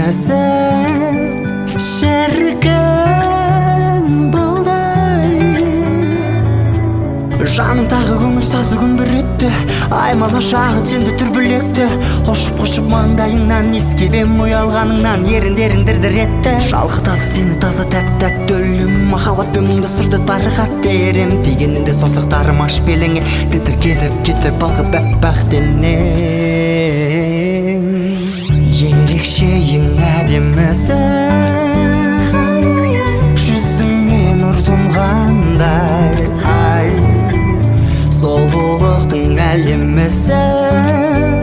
әдемісің шіркін балдай. Жаным тағы көңіл сазы күн бір өтті, аймала шағы жеңді түрбілекті. Қошып маңдайыңнан иіскебем ұялғаныңнан, еріндерің дір-дір етті. Шалқытады сені таза тәп-тәп төлің, махаббатпен мұңды сырды тарқат берем. Дегенінде саусақтарым аш беліңе, тітіркеніп кетіп балқып бәк-бәк денең. Ерекшең әдемісің, жүзіңе нұр тұнғандай, сұлулықтың әлемісің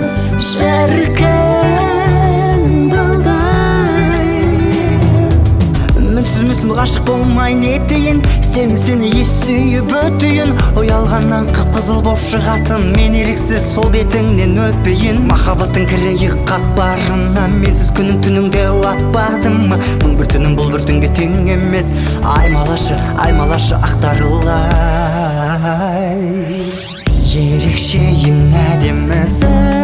шіркін балдай. Мінсіз мүсін ғашық болмай не етейін, сені ес сүйіп өтейін. Ұялғаннан қып-қызыл боп шығатын, мен еріксіз сол бетіңнен өтпейін. Махаббаттың кірейі қатпарына менсіз күнің түніңде атпадым. Мың бір түнім бұл бір түнге тең емес, аймалашы ақтарылай. Ерекшең әдемісің